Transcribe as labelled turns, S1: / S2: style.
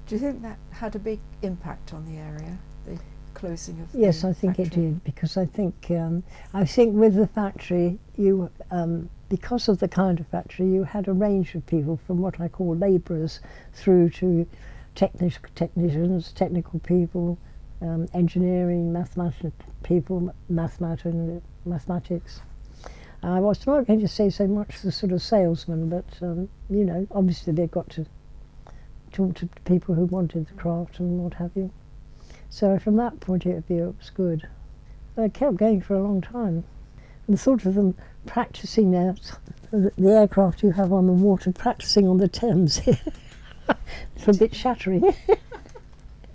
S1: Do you think that had a big impact on the area, the closing of
S2: Yes,
S1: the
S2: I think
S1: factory?
S2: it did, because I think with the factory, you because of the kind of factory, you had a range of people from what I call labourers through to technicians, technical people, engineering, mathematics. I was not going to say so much the sort of salesman, but obviously they've got to talk to people who wanted the craft and what have you. So from that point of view, it was good. It kept going for a long time. And the thought of them practicing the aircraft you have on the water, practicing on the Thames, it's a bit shattering.